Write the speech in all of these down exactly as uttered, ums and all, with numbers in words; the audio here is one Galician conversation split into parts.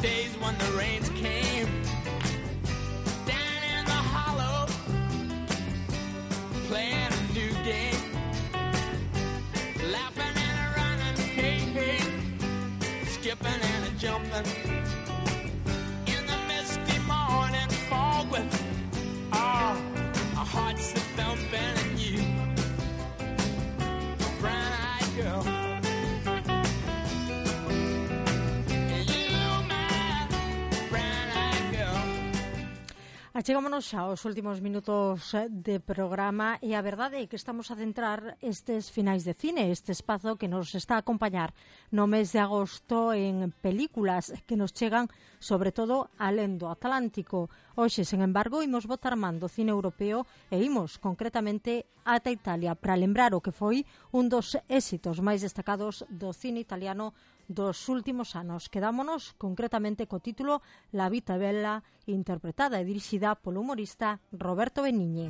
days when the rains came down in the hollow, playing a new game, laughing and a running, hey, hey, skipping and a jumping in the misty morning fog with oh, our hearts a thumping and you, brown-eyed girl. Achegámonos aos últimos minutos de programa e a verdade é que estamos a centrar estes finais de cine, este espazo que nos está a acompañar no mes de agosto en películas que nos chegan sobre todo alén do Atlántico. Hoxe, sen embargo, imos botar man do cine europeo e imos concretamente ata Italia para lembrar o que foi un dos éxitos máis destacados do cine italiano dos últimos anos. Quedámonos concretamente co título La vita bella, interpretada e dirixida polo humorista Roberto Benigni.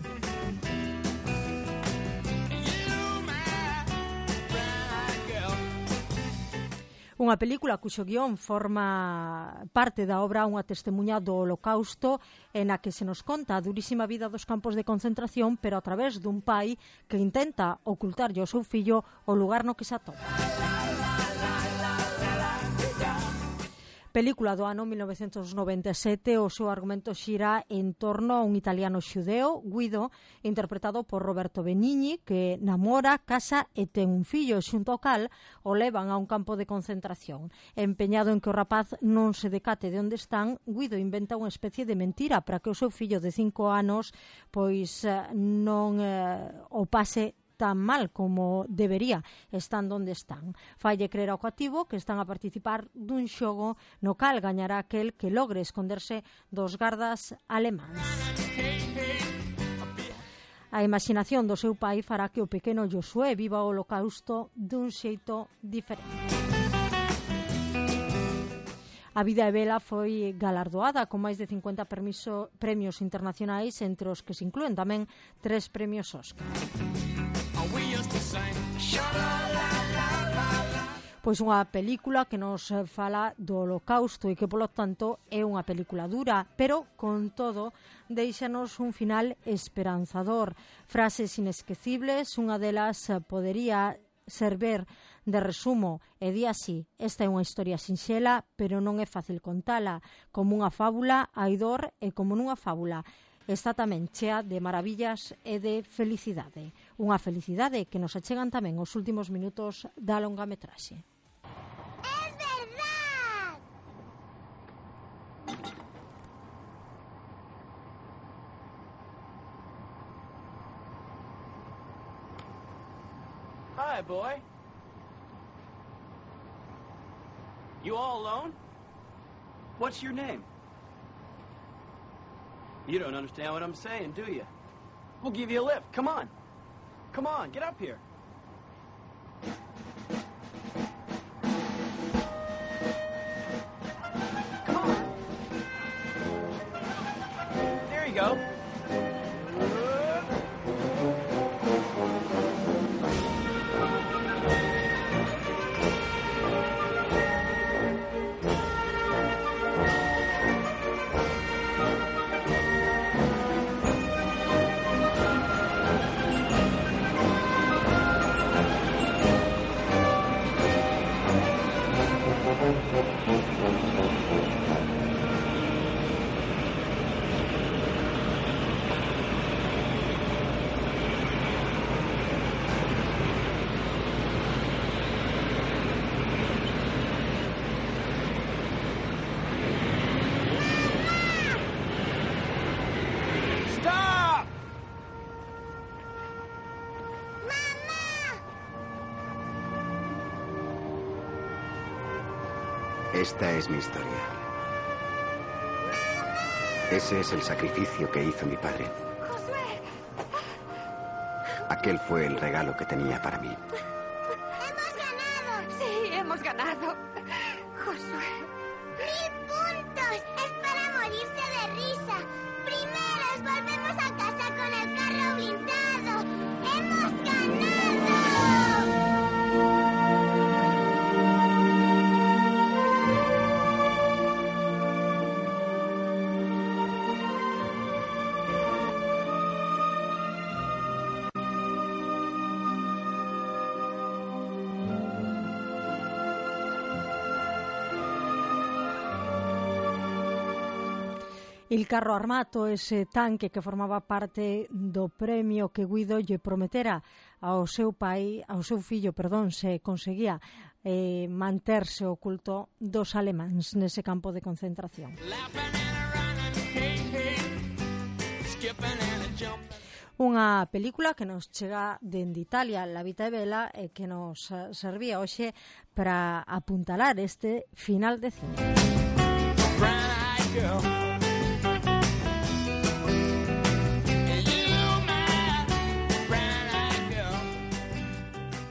Unha película cuxo guión forma parte da obra Unha testemunha do Holocausto, en a que se nos conta a durísima vida dos campos de concentración, pero a través dun pai que intenta ocultarlle ao seu fillo o lugar no que se atopa. Película do ano mil novecentos noventa e sete, o seu argumento xira en torno a un italiano xudeo, Guido, interpretado por Roberto Benigni, que namora, casa e ten un fillo, xunto ao cal o levan a un campo de concentración. Empeñado en que o rapaz non se decate de onde están, Guido inventa unha especie de mentira para que o seu fillo de cinco anos pois non eh, o pase tan mal como debería, estando onde están. Falle creer ao cativo que están a participar dun xogo no cal gañará aquel que logre esconderse dos gardas alemáns. A imaginación do seu pai fará que o pequeno Josué viva o holocausto dun xeito diferente. A vida é bela foi galardoada con máis de cincuenta permiso, premios internacionais, entre os que se inclúen tamén tres premios Óscar. Pois unha película que nos fala do holocausto e que, polo tanto, é unha película dura, pero, con todo, deixanos un final esperanzador. Frases inesquecibles, unha delas podería servir de resumo e di así: esta é unha historia sinxela, pero non é fácil contala. Como unha fábula, hai dor, e como nunha fábula está tamén chea de maravillas e de felicidade. Unha felicidade que nos achegan tamén os últimos minutos da longametraxe. ¡Es verdad! Hi, boy. You all alone? What's your name? You don't understand what I'm saying, do you? We'll give you a lift. Come on. Come on, get up here. Come on. There you go. Esta es mi historia. Ese es el sacrificio que hizo mi padre. ¡Josué! Aquel fue el regalo que tenía para mí. ¡Hemos ganado! Sí, hemos ganado. Josué. ¡Mil puntos! Es para morirse de risa. Primeros volvemos a casa con el carro blindado. ¡Hemos ganado! Il carro armato, ese tanque que formaba parte do premio que Guido lle prometera ao seu pai, ao seu fillo, perdón, se conseguía eh, manterse oculto dos alemáns nese campo de concentración. Unha película que nos chega dende Italia, La Vita é Bela, e que nos servía hoxe para apuntalar este final de cine.